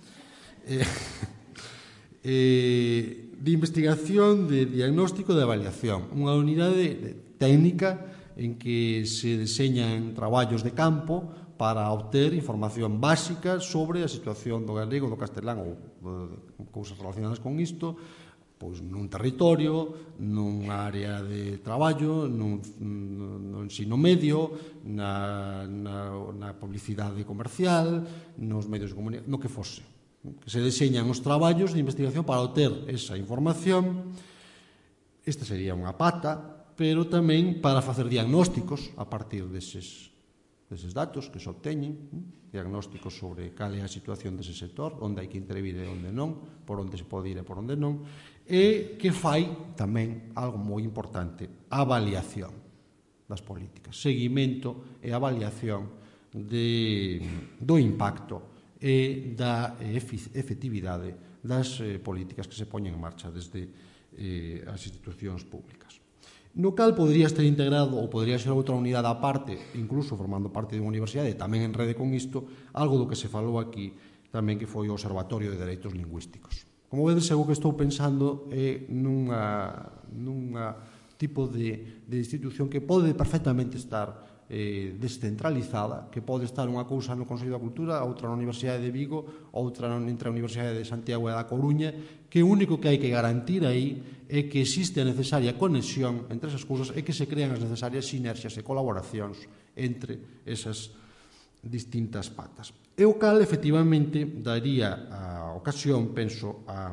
De investigación, de diagnóstico e de avaliación. Unha unidade técnica en que se deseñan traballos de campo para obter información básica sobre a situación do galego, do castelán ou cousas relacionadas con isto, pois nun territorio, nunha área de traballo, no ensino medio, na publicidade comercial, nos medios de comunicación, no que fose. Que se deseñan os traballos de investigación para obter esa información. Esta sería unha pata, pero tamén para facer diagnósticos a partir deses datos que se obteñen, diagnósticos sobre cal é a situación dese sector, onde hai que intervir e onde non, por onde se pode ir e por onde non, e que fai tamén algo moi importante, avaliación das políticas, seguimento e avaliación do impacto e da efectividade das políticas que se poñen en marcha desde as institucións públicas. no cal podería estar integrado ou podería ser outra unidade aparte, incluso formando parte de unha universidade, tamén en rede con isto, algo do que se falou aquí tamén que foi o Observatorio de Dereitos Lingüísticos. Como vedes, o que estou pensando é nunha tipo de institución que pode perfectamente estar descentralizada, que pode estar unha cousa no Consello da Cultura, outra na Universidade de Vigo, outra entre a Universidade de Santiago e da Coruña, que o único que hai que garantir aí é que existe a necesaria conexión entre esas cousas e que se crean as necesarias sinerxias e colaboracións entre esas distintas patas. E o cal, efectivamente, daría a ocasión, penso, a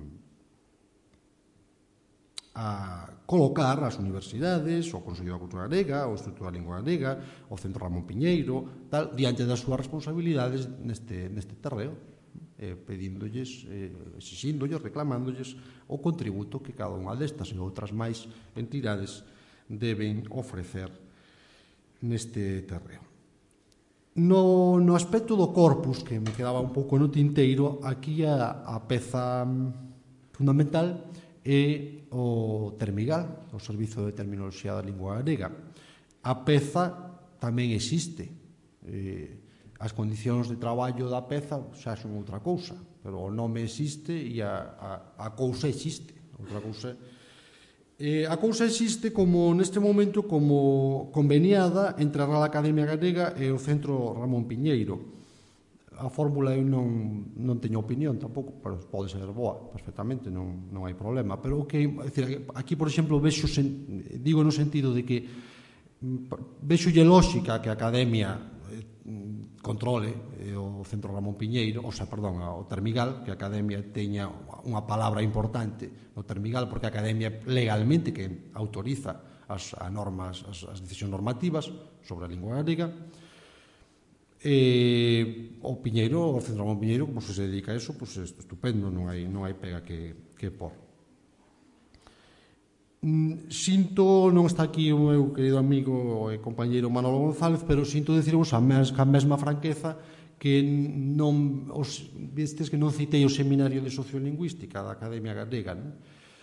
colocar as universidades, o Consello da Cultura Galega, o Instituto da Lingua Galega, o Centro Ramón Piñeiro, tal, diante das súas responsabilidades neste terreo, pedíndolles, exixíndolles, reclamándolles o contributo que cada unha destas e outras máis entidades deben ofrecer neste terreo. No aspecto do corpus, que me quedaba un pouco no tinteiro, aquí a peza fundamental é o Termigal, o Servizo de Terminoloxía da Lingua Galega. A peza tamén existe. As condicións de traballo da peza xa son outra cousa, pero o nome existe e a cousa existe. Outra cousa a cousa existe como neste momento como conveniada entre a Real Academia Galega e o Centro Ramón Piñeiro. A fórmula eu non teño opinión tampouco, pero pode ser boa perfectamente, non hai problema, pero aquí, por exemplo, digo no sentido de que vexolle lógica que a Academia controle o Centro Ramón Piñeiro, o Termigal, que a Academia teña unha palabra importante no Termigal, porque a Academia legalmente que autoriza as normas, as decisións normativas sobre a lingua galega. O Piñeiro, o Centro Ramón Piñeiro, como se dedica a eso, pues é estupendo, non hai pega que por. Sinto, non está aquí o meu querido amigo e compañeiro Manolo González, pero sinto dicirvos a mesma franqueza que vistes que non citei o Seminario de Sociolingüística da Academia Galega, non?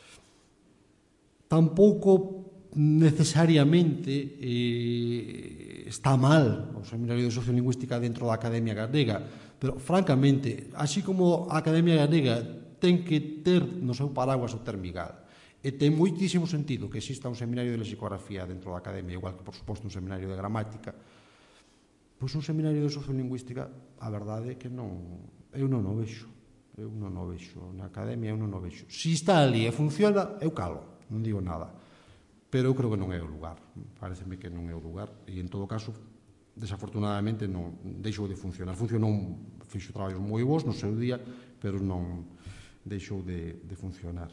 Tampouco necesariamente está mal o Seminario de Sociolingüística dentro da Academia Galega, pero francamente, así como a Academia Galega ten que ter no seu paraguas o Termigal, e ten moitísimo sentido que exista un seminario de lexicografía dentro da Academia, igual que, por suposto, un seminario de gramática, pois un seminario de Sociolingüística, a verdade é que eu non o vexo. Na Academia eu non o vexo. Se está ali e funciona, eu calo, non digo nada. Pero eu creo que non é o lugar. Pareceme que non é o lugar. E, en todo caso, desafortunadamente, non deixou de funcionar. Funcionou, fixo traballos moi bons no seu día, pero non deixou de funcionar.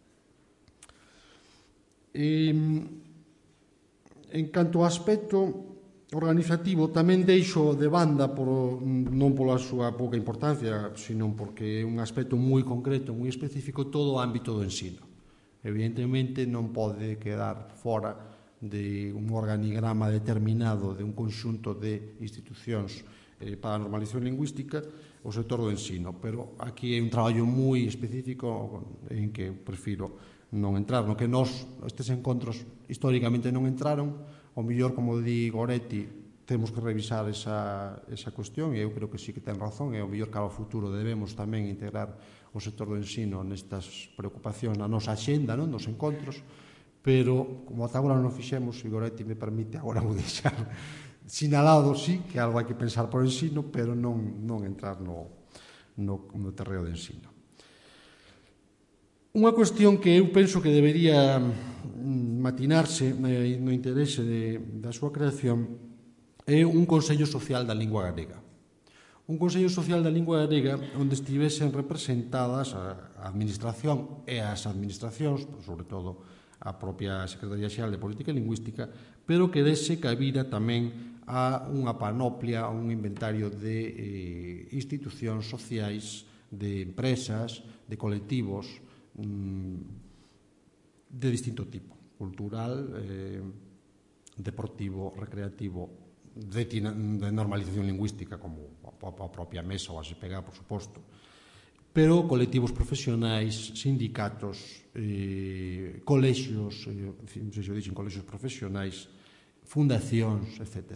En canto ao aspecto organizativo, tamén deixo de banda, non pola súa pouca importancia, sino porque é un aspecto moi concreto, moi específico, todo o ámbito do ensino. Evidentemente non pode quedar fora de un organigrama determinado de un conxunto de institucións para a normalización lingüística o sector do ensino, pero aquí é un traballo moi específico en que prefiro non entrar, no que estes encontros históricamente non entraron, o mellor, como di Goretti, temos que revisar esa cuestión, e eu creo que sí que ten razón, e o mellor cara ao futuro debemos tamén integrar o sector do ensino nestas preocupacións na nosa axenda, nos encontros, pero como ata agora non fixemos, e Goretti me permite agora vou deixar sinalado, sí, que algo hai que pensar por ensino, pero non entrar no terreo de ensino. Unha cuestión que eu penso que debería matinarse no interese da súa creación é un Consello Social da Lingua Galega. Un Consello Social da Lingua Galega onde estivesen representadas a administración e as administracións, sobre todo a propia Secretaría Xeral de Política Lingüística, pero que dese cabida tamén a unha panoplia, a un inventario de institucións sociais, de empresas, de colectivos de distinto tipo, cultural, deportivo, recreativo, de normalización lingüística, como a propia Mesa ou a SPG, por suposto, pero colectivos profesionais, sindicatos, colexios, non sei se o dixen, colexios profesionais, fundacións, etc.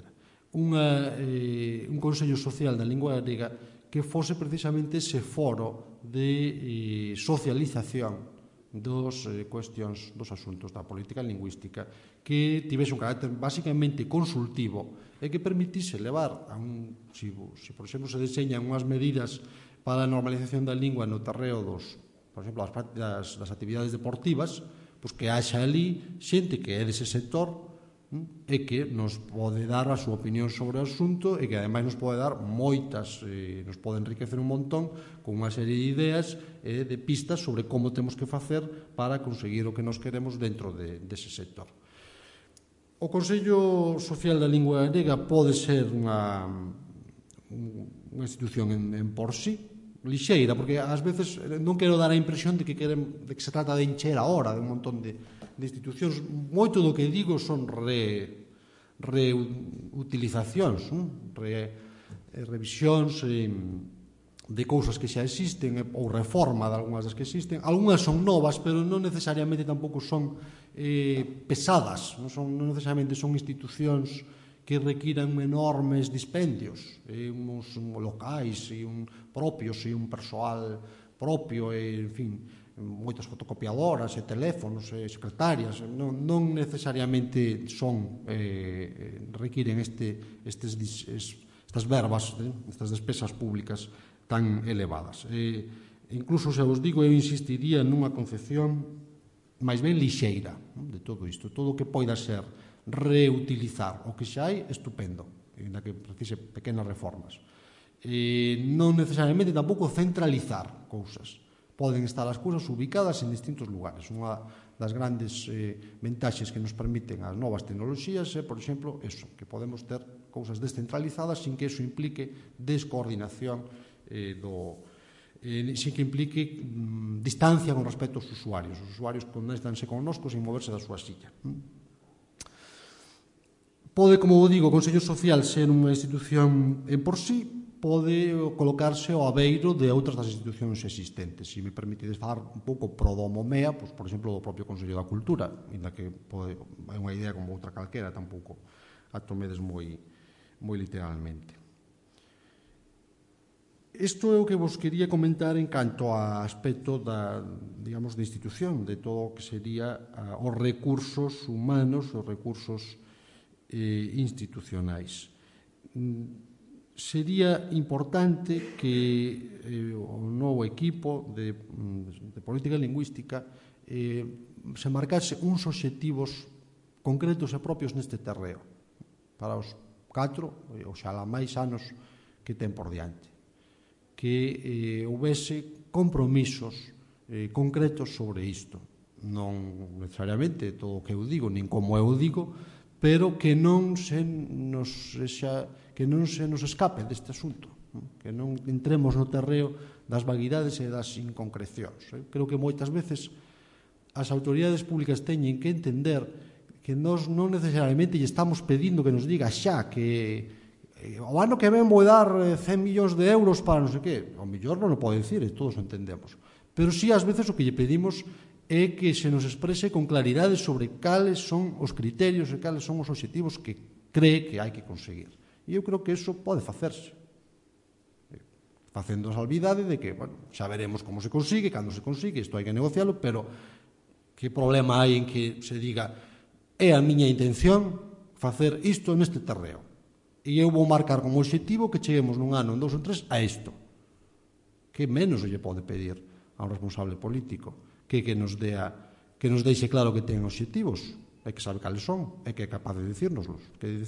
Un Consello Social da Lingua Galega que fose precisamente ese foro de socialización dos cuestións, dos asuntos da política lingüística, que tivese un carácter basicamente consultivo e que permitise levar a si por exemplo se deseñan unhas medidas para a normalización da lingua no terreo por exemplo, das actividades deportivas, pois que haxa ali xente que é dese sector e que nos pode dar a súa opinión sobre o asunto e que ademais nos pode dar moitas, nos pode enriquecer un montón con unha serie de ideas e de pistas sobre como temos que facer para conseguir o que nos queremos dentro dese sector. O Consello Social da Lingua Galega pode ser unha institución en por sí, lixeira, porque ás veces non quero dar a impresión de que se trata de encher a hora de un montón de institucións. Moito do que digo son reutilizacións, revisións de cousas que xa existen ou reforma de algunhas das que existen. Algunhas son novas, pero non necesariamente tampouco son pesadas, non necesariamente son institucións que requiran enormes dispendios, uns locais e un propios e un persoal propio e, en fin, moitas fotocopiadoras e teléfonos e secretarias, non necesariamente requiren estas verbas, estas despesas públicas tan elevadas. Incluso, se vos digo, eu insistiría nunha concepción máis ben lixeira de todo isto, todo o que poida ser reutilizar o que xa hai, estupendo, na que precise pequenas reformas. Non necesariamente tampouco centralizar cousas. Poden estar as cousas ubicadas en distintos lugares. Unha das grandes ventaxes que nos permiten as novas tecnoloxías é, por exemplo, eso, que podemos ter cousas descentralizadas sin que eso implique descoordinación sin que implique distancia con respecto aos usuarios. Os usuarios conéctanse connosco sin moverse da súa silla. Pode, como digo, o Consello Social ser unha institución en por sí, pode colocarse ao abeiro de outras das institucións existentes. Se me permitides falar un pouco pro do MOMEA, pois, por exemplo, do propio Consello da Cultura, ainda que é unha idea como outra calquera, tampouco a tomedes moi literalmente. Isto é o que vos quería comentar en canto a aspecto da institución, de todo o que sería os recursos humanos, os recursos institucionais. Sería importante que o novo equipo de política lingüística se marcase uns obxectivos concretos e propios neste terreo para os 4 ou xa máis anos que ten por diante, que houvese compromisos concretos sobre isto, non necesariamente todo o que eu digo nin como eu digo, pero que non se nos escape deste asunto, que non entremos no terreo das vaguidades e das inconcrecións. Creo que moitas veces as autoridades públicas teñen que entender que nós non necesariamente lle estamos pedindo que nos diga xa que o ano que ven vou dar 100 millóns de euros para non sei que. O mellor non o pode dicir, e todos o entendemos. Pero sí, ás veces, o que lle pedimos é que se nos exprese con claridade sobre cales son os criterios e cales son os obxectivos que cree que hai que conseguir. E eu creo que iso pode facerse, facendo a salvidade de que, bueno, xa veremos como se consigue, cando se consigue, isto hai que negocialo, pero que problema hai en que se diga é a miña intención facer isto neste terreo e eu vou marcar como obxectivo que cheguemos nun ano, en 2 ou 3 a isto. Que menos lle pode pedir a un responsable político que nos deixe claro que ten obxectivos e que sabe cales son e que é capaz de dicírnoslos.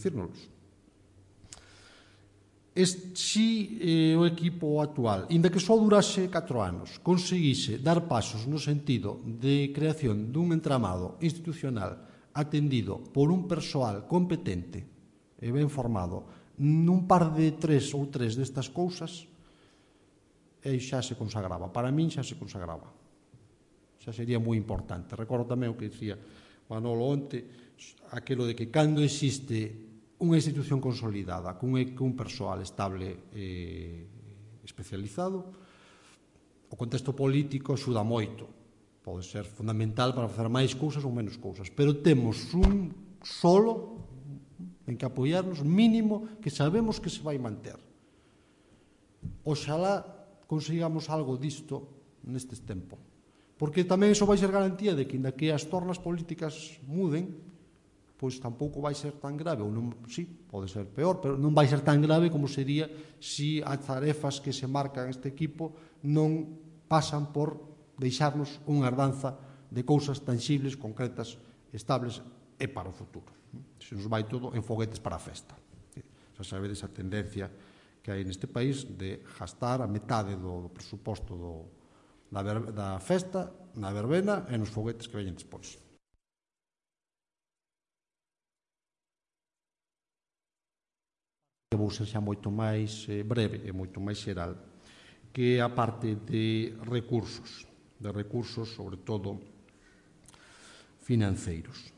Si o equipo actual, inda que só durase 4 anos, conseguise dar pasos no sentido de creación dun entramado institucional atendido por un persoal competente e ben formado nun par de 3 ou 3 destas cousas, xa se consagraba. Para min xa se consagraba. Xa sería moi importante. Recordo tamén o que dicía Manolo onte, aquilo de que cando existe unha institución consolidada cun persoal estable especializado, o contexto político axuda moito. Pode ser fundamental para facer máis cousas ou menos cousas, pero temos un solo en que apoiarnos mínimo que sabemos que se vai manter. Oxalá consigamos algo disto nestes tempos, porque tamén iso vai ser garantía de que, inda que as tornas políticas muden, pois tampouco vai ser tan grave, ou non, sí, pode ser peor, pero non vai ser tan grave como sería se as tarefas que se marcan este equipo non pasan por deixarnos unha herdanza de cousas tangibles, concretas, estables e para o futuro. Se nos vai todo en foguetes para a festa. Xa sabedes a tendencia que hai neste país de gastar a metade do presuposto da festa na verbena e nos foguetes que veñen despois. Vou ser xa moito máis breve e moito máis xeral, que a parte de recursos, sobre todo financeiros.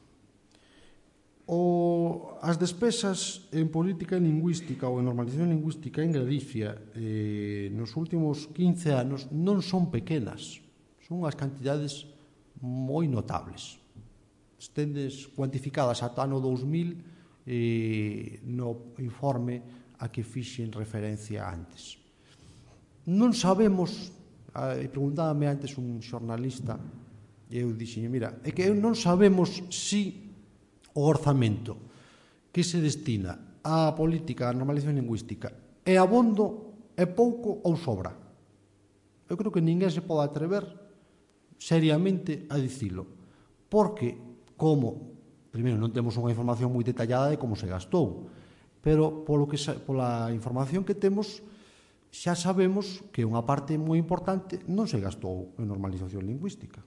As despesas en política lingüística ou en normalización lingüística en Galicia nos últimos 15 anos non son pequenas, son unhas cantidades moi notables. Estendes cuantificadas ata ano 2000 no informe a que fixen referencia antes. Non sabemos, preguntábame antes un xornalista, e eu dixen, mira, é que non sabemos se o orzamento que se destina á política, á normalización lingüística, é abondo, é pouco ou sobra. Eu creo que ninguén se pode atrever seriamente a dicilo, porque como, primeiro, non temos unha información moi detallada de como se gastou, pero pola información que temos xa sabemos que unha parte moi importante non se gastou en normalización lingüística.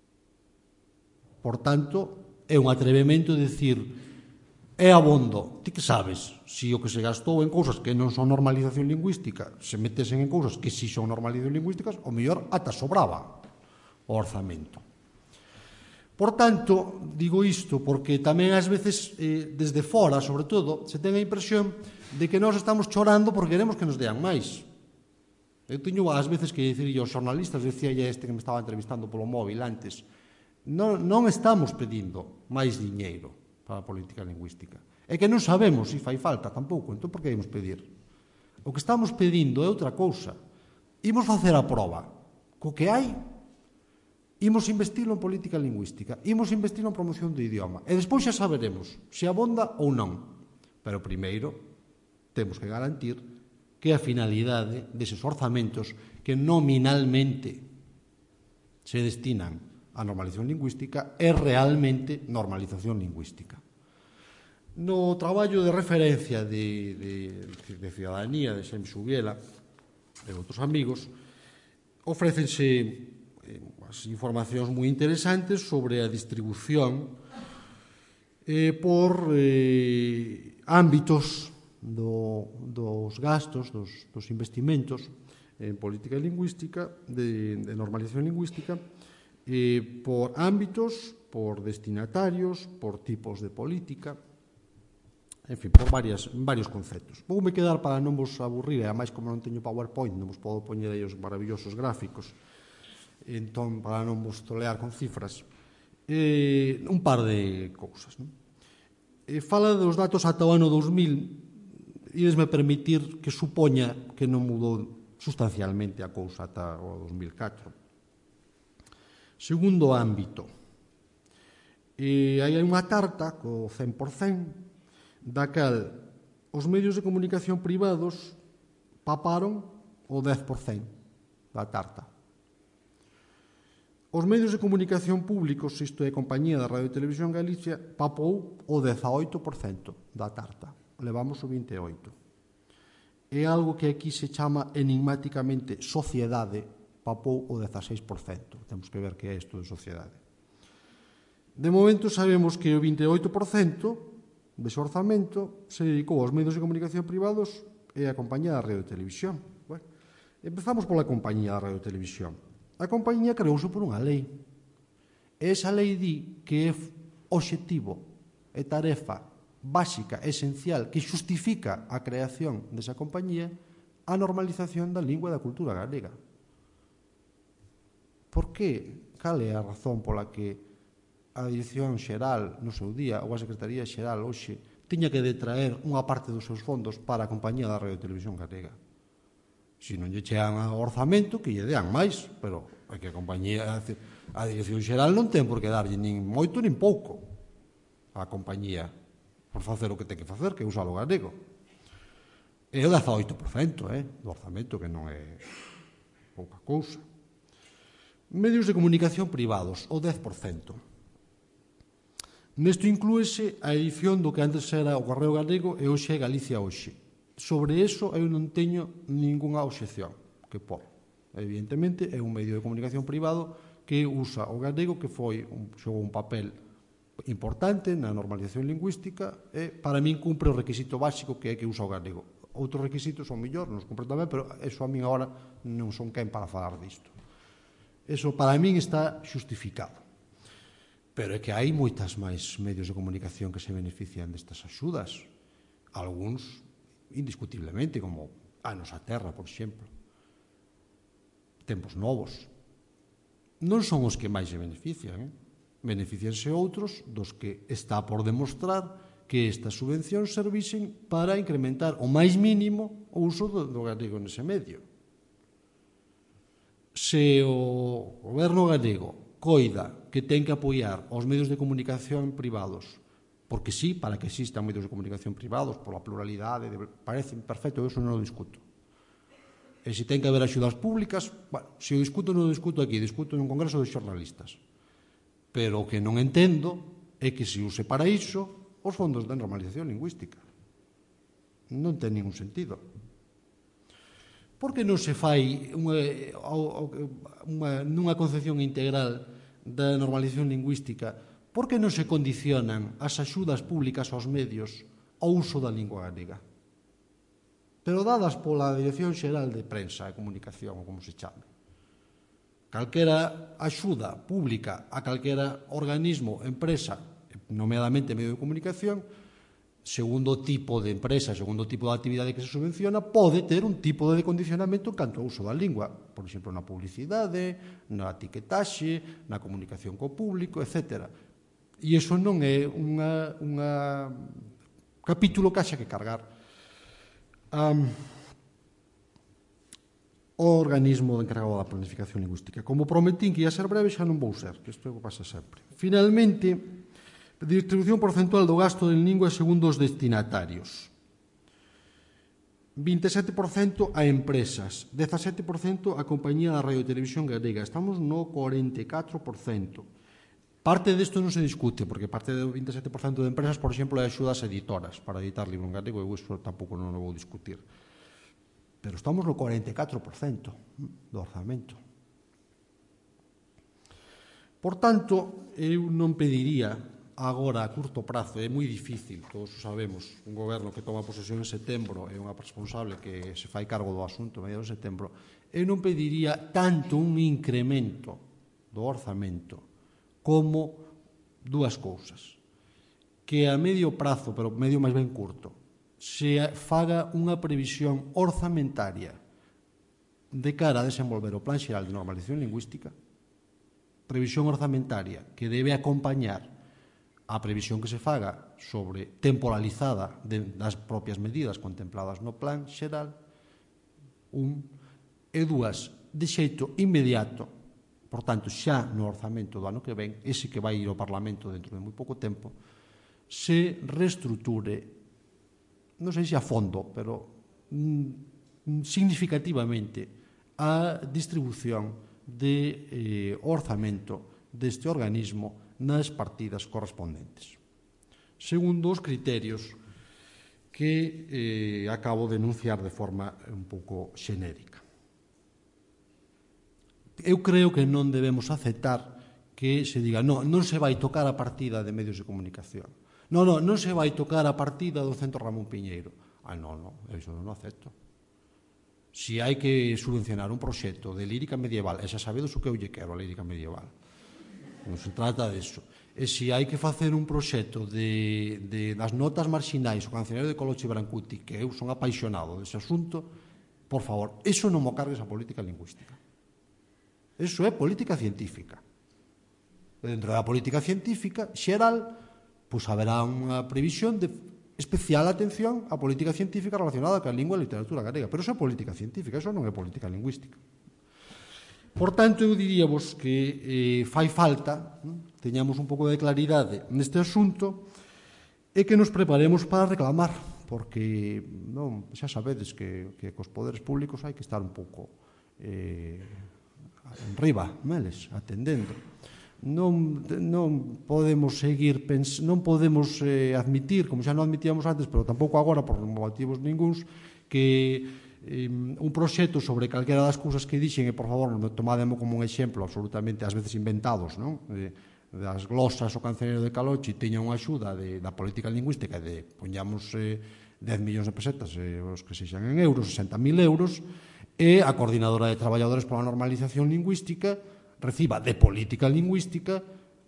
Por tanto, é un atrevemento de dicir é abondo. Ti que sabes se o que se gastou en cousas que non son normalización lingüística se metesen en cousas que si son normalización lingüísticas, o mellor ata sobraba o orzamento. Por tanto, digo isto porque tamén ás veces desde fora, sobre todo, se ten a impresión de que nós estamos chorando porque queremos que nos dean máis. Eu teño ás veces que dicir aos xornalistas, decía este que me estaba entrevistando polo móvil antes, non estamos pedindo máis diñeiro para a política lingüística. É que non sabemos se fai falta tampouco, entón por que ímos pedir? O que estamos pedindo é outra cousa. Imos facer a proba. Co que hai, imos investilo en política lingüística, imos investilo en promoción do idioma, e despois xa saberemos se abonda ou non. Pero primeiro temos que garantir que a finalidade deses orzamentos que nominalmente se destinan a normalización lingüística é realmente normalización lingüística. No traballo de referencia de Ciudadanía, de Xaime Subiela e outros amigos, ofrécense as informacións moi interesantes sobre a distribución por ámbitos dos gastos, dos investimentos en política lingüística, de normalización lingüística, por ámbitos, por destinatarios, por tipos de política, en fin, por varios conceptos. Voume quedar para non vos aburrir, e ademais como non teño PowerPoint, non vos podo poñer aí os maravillosos gráficos, entón, para non vos tolear con cifras, un par de cousas. Fala dos datos ata o ano 2000, idesme permitir que supoña que non mudou sustancialmente a cousa ata o 2004. Segundo ámbito, hai unha tarta co 100%, da cal os medios de comunicación privados paparon o 10% da tarta. Os medios de comunicación públicos, isto é a Compañía da Radio e Televisión Galicia, papou o 18% da tarta. Levamos o 28%. É algo que aquí se chama enigmáticamente sociedade, papou o 16%. Temos que ver que é isto de sociedade. De momento sabemos que o 28% dese orzamento se dedicou aos medios de comunicación privados e a Compañía da Radio e Televisión. Bueno, empezamos pola Compañía da Radio e Televisión. A compañía creouse por unha lei. E esa lei di que é obxectivo e tarefa básica, esencial, que xustifica a creación desa compañía a normalización da lingua e da cultura galega. por que, cal é a razón pola que a Dirección Xeral no seu día ou a Secretaría Xeral hoxe tiña que detraer unha parte dos seus fondos para a compañía da Radio e Televisión Galega? Se non lle chegan ao orzamento, que lle dean máis, pero é que a compañía, a Dirección Xeral non ten por que darlle nin moito nin pouco á compañía por facer o que ten que facer, que é usar o galego. É o 18% do orzamento, que non é pouca cousa. Medios de comunicación privados, o 10%. Nesto inclúese a edición do que antes era o Correo Galego e hoxe é Galicia Hoxe. Sobre eso eu non teño ningunha obxección que por. Evidentemente é un medio de comunicación privado que usa o galego, que xogou un papel importante na normalización lingüística e para min cumpre o requisito básico que é que usa o galego. Outros requisitos son mellor, non os cumpre tamén, pero eso a min agora non son quen para falar disto. Eso para min está xustificado. Pero é que hai moitas máis medios de comunicación que se benefician destas axudas. Algúns, indiscutiblemente, como a Nosa Terra, por exemplo. Tempos Novos. Non son os que máis se benefician. Beneficianse outros dos que está por demostrar que estas subvencións servisen para incrementar o máis mínimo o uso do galego nese medio. Se o goberno galego coida que ten que apoiar os medios de comunicación privados, porque sí, para que existan medios de comunicación privados, pola pluralidade, parece perfecto, eso non o discuto. E se ten que haber axudas públicas, bueno, se o discuto non o discuto aquí, discuto nun congreso de xornalistas. Pero o que non entendo é que se use para iso os fondos de normalización lingüística. Non ten ningún sentido. Por que non se fai nunha concepción integral da normalización lingüística? Por que non se condicionan as axudas públicas aos medios ao uso da lingua galega? Pero dadas pola Dirección Xeral de Prensa e Comunicación, ou como se chame. Calquera axuda pública a calquera organismo, empresa, nomeadamente medio de comunicación, segundo o tipo de empresa, segundo o tipo de actividade que se subvenciona, pode ter un tipo de condicionamento en canto ao uso da lingua, por exemplo, na publicidade, na etiquetaxe, na comunicación co público, etc. E iso non é un capítulo que haxa que cargar o organismo encargado da planificación lingüística. Como prometín que ia ser breve, xa non vou ser, que isto é o que pasa sempre. Finalmente, distribución porcentual do gasto en lingua segundo os destinatarios. 27% a empresas, 17% a compañía da Radio e Televisión Galega. Estamos no 44%. Parte desto non se discute, porque parte do 27% de empresas, por exemplo, é axudas editoras para editar libro en galego, e iso tampouco non o vou discutir. Pero estamos no 44% do orzamento. Por tanto, eu non pediría agora, a curto prazo, é moi difícil, todos o sabemos, un goberno que toma posesión en setembro é unha responsable que se fai cargo do asunto a mediados de setembro, eu non pediría tanto un incremento do orzamento como dúas cousas. Que a medio prazo, pero medio máis ben curto, se faga unha previsión orzamentaria de cara a desenvolver o Plan Xeral de Normalización Lingüística, previsión orzamentaria que debe acompañar a previsión que se faga sobre temporalizada das propias medidas contempladas no Plan Xeral, e dúas, de xeito inmediato, por tanto, xa no orzamento do ano que ven, ese que vai ir ao Parlamento dentro de moi pouco tempo, se reestruture, non sei se a fondo, pero significativamente, a distribución de orzamento deste organismo nas partidas correspondentes. Segundo os criterios que acabo de enunciar de forma un pouco xenérica. Eu creo que non debemos aceptar que se diga non se vai tocar a partida de medios de comunicación. Non se vai tocar a partida do Centro Ramón Piñeiro. Non, iso non o acepto. Se hai que subvencionar un proxecto de lírica medieval, e xa sabedes o que eu lle quero a lírica medieval, non se trata disso. E se hai que facer un proxecto das notas marxinais, o cancionario de Coloche Brancuti, que eu son apaixonado dese asunto, por favor, iso non mo cargues a política lingüística. Eso é política científica. Dentro da política científica xeral, pois haberá unha previsión de especial atención á política científica relacionada ca lingua e literatura galega. Pero iso é política científica, iso non é política lingüística. Por tanto, eu diríamos que fai falta, teñamos un pouco de claridade neste asunto e que nos preparemos para reclamar, porque xa sabedes que cos poderes públicos hai que estar un pouco enriba, neles, atendendo. Non podemos seguir non podemos admitir, como xa non admitíamos antes, pero tampouco agora por motivos ningúns, que un proxecto sobre calquera das cousas que dixen, e por favor tomademo como un exemplo absolutamente ás veces inventados, non? Das glosas o cancioneiro de Calochi teña unha axuda da política lingüística de poñamos 10 millóns de pesetas, os que sexan en euros, 60.000 euros, e a Coordinadora de Traballadores pola Normalización Lingüística reciba de política lingüística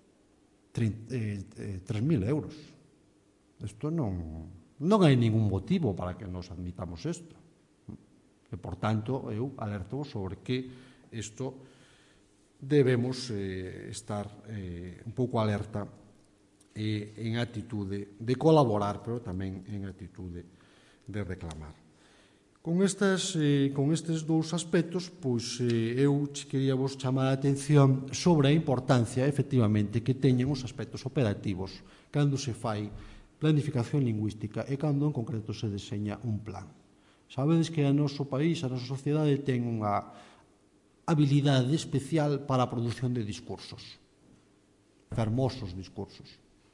3.000 euros. Isto non hai ningún motivo para que nos admitamos isto. E, por tanto, eu alerto sobre que isto debemos estar un pouco alerta en atitude de colaborar, pero tamén en atitude de reclamar. Con estes dous aspectos, pois eu quería vos chamar a atención sobre a importancia, efectivamente, que teñen os aspectos operativos cando se fai planificación lingüística e cando, en concreto, se deseña un plan. Sabedes que o noso país, a nosa sociedade, ten unha habilidade especial para a produción de discursos, fermosos discursos,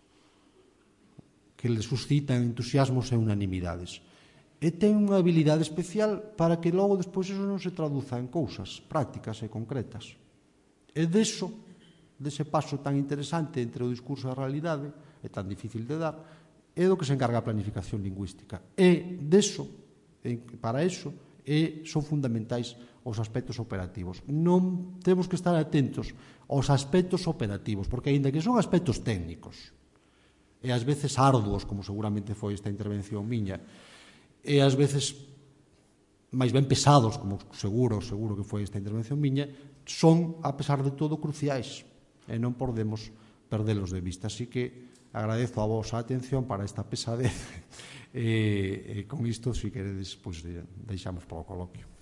que les suscitan entusiasmos e unanimidades. E ten unha habilidade especial para que logo despois eso non se traduza en cousas prácticas e concretas. E dese paso tan interesante entre o discurso e a realidade, é tan difícil de dar, é do que se encarga a planificación lingüística. E para iso, son fundamentais os aspectos operativos. Non temos que estar atentos aos aspectos operativos, porque aínda que son aspectos técnicos, e ás veces arduos, como seguramente foi esta intervención miña, e ás veces máis ben pesados, como seguro que foi esta intervención miña, son, a pesar de todo, cruciais, e non podemos perdelos de vista. Así que agradezo a vosa atención para esta pesadez, e con isto, se queredes, deixamos para o coloquio.